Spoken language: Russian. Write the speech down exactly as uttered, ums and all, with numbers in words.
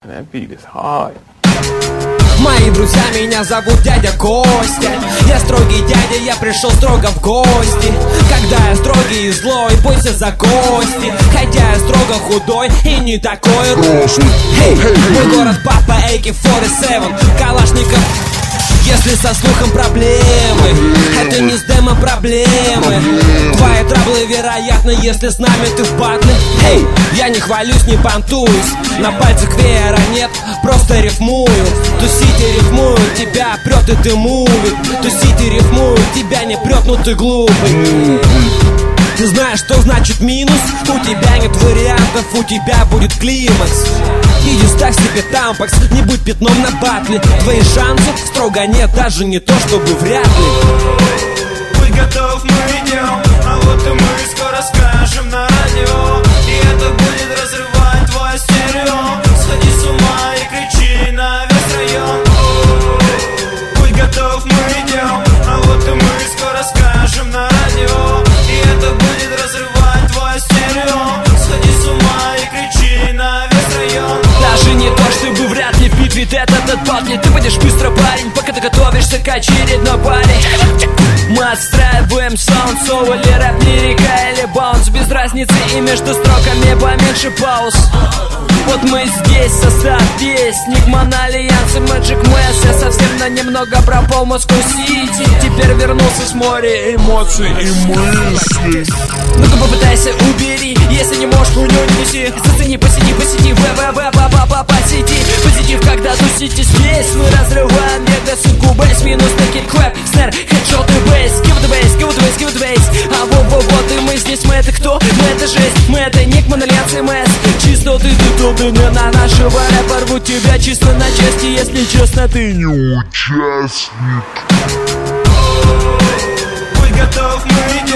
Мои друзья, меня зовут дядя Костя. Я строгий дядя, я пришел строго в гости. Когда я строгий и злой, бойся за кости. Хотя я строго худой и не такой рослый. Эй, мой город папа, эй кей сорок семь, Калашников. Если со слухом проблемы, это не с демо проблемы. Твои траблы, вероятно, если с нами ты в батле. Эй, я не хвалюсь, не понтуюсь, на пальцах веера нет, просто рифмую. Тусить и рифмую, тебя прет и ты мувит. Тусить и рифмую, тебя не прет, ну ты глупый. Ты знаешь, что значит минус? У тебя нет вариантов, у тебя будет климакс. Иди ставь себе тампакс, не будь пятном на батле. Твои шансы строго нет, даже не то, чтобы вряд ли. Будь готов, мы идем, а вот и мы скоро скажем на радио. И это будет разрывать твой стерео. Сходи с ума и кричи на весь район. Будь готов, мы идем, а вот и мы скоро скажем на радио. И это будет разрывать твой стерео. Сходи с ума и кричи на весь район. Даже не то, чтобы вряд ли в битве этот отпаднет. Ты будешь быстро, парень, пока ты готовишься к очередной паре. Мы отстраиваем саунд, соло или рэп, лирика или баунс. Без разницы и между строками поменьше пауз. Вот мы здесь, состав песни Альянс и Magic Mass. Я совсем на немного пропал Москва-Сити. Теперь вернулся с моря эмоций и мыслей. Ну-ка попытайся, убери, если не можешь, хуйню не неси. Зацени, посиди, посиди, вэ-вэ-вэ-ба-ба-ба, посиди. Позитив, когда тусите здесь. Мы разрываем вегас и кубейс. Минус такие крэп, снэр, хедшот и бейс. Give it bass, give it bass, give it bass. А во-во-вот и мы здесь, мы это кто? Мы это жесть, мы это ник, мы Альянс и МС. Чисто ты, ты тут и не на нашего рэпа. Рвут тебя чисто на части, если честно, ты не участник. Будь готов, мы идем.